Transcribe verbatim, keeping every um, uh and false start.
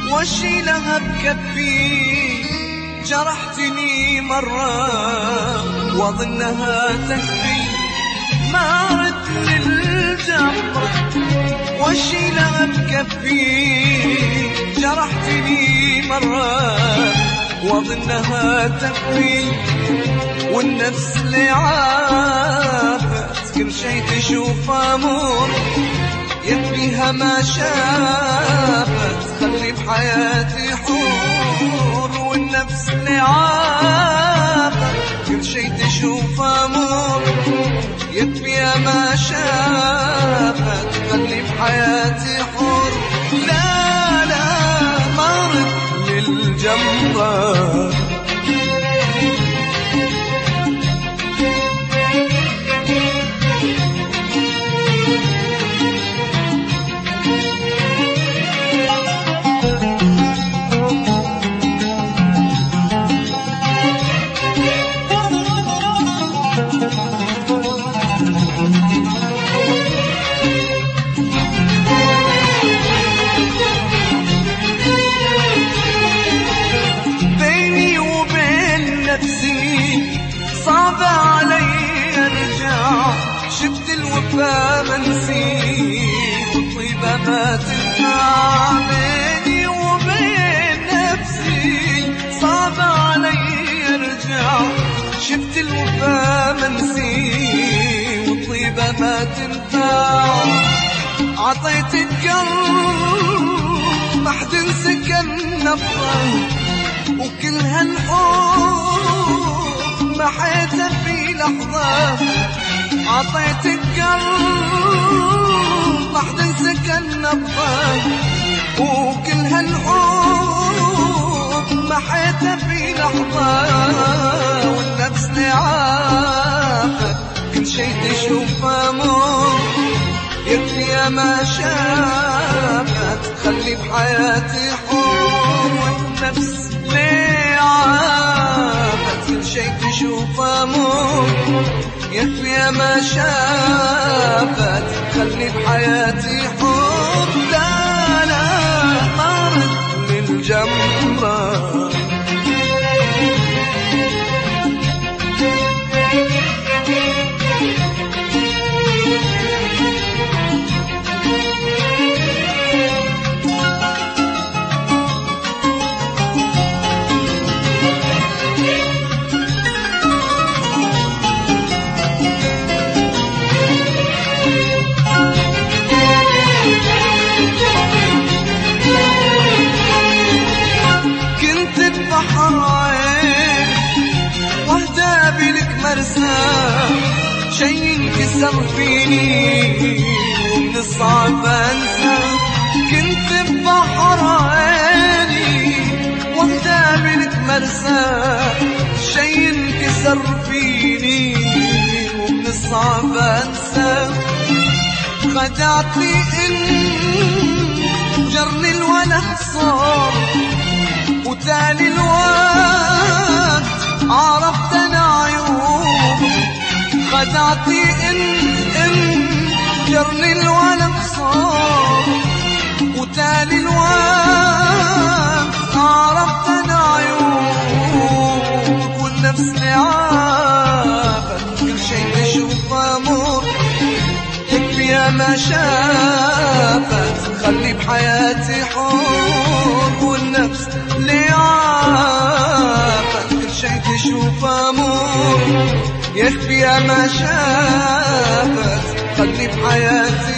واشيلها بكفي. جرحتني مرة واظنها تكفي، ما رد للجمرة واشيلها بكفي. جرحتني مرة واظنها تكفي، والنفس اللي عافت كل شي تشوفه مر، يكفيها ما شافت خلي بحياتي حور. والنفس اللي عافت كل شي تشوفه مر، يكفيها ما شافت خلي بحياتي حور. لا لا ما رد للجمرة. صعب علي ارجع، شفت الوفا منسي والطيبة ما تنفع. بيني وبين نفسي صعب علي ارجع، شفت الوفا منسي والطيبة ما تنفع. عطيت القلب ما حد سكن نبضه، وكل هالحب محيته في لحظة. عطيت القلب ما حد سكن نبضه، وكل هالحب محيته في لحظة. والنفس اللي عافت كل شي تشوفه مر، يكفيها ما شافت خلي بحياتي حور. والنفس اللي عافت كل شي تشوفه مر، يكفيها ما شافت خلي بحياتي حور. لا لا ما رد للجمرة. شي انكسر فيني ومن الصعب انسى. كنت ببحر عيني وقدامك مرسى، شي انكسر فيني ومن الصعب انسى. خدعتني ان جرني الوله صار، وتالي الوقت عرفت انا عيوب. خدعتي إن إن جرني الولد صار، وتالي الوقت عرفت أنا عيوب. والنفس اللي عافت كل شي تشوفه مر، يكفيها ما شافت خلي بحياتي حور. والنفس اللي عافت كل شي تشوفه مر، يكفيها ما شافت خلي بحياتي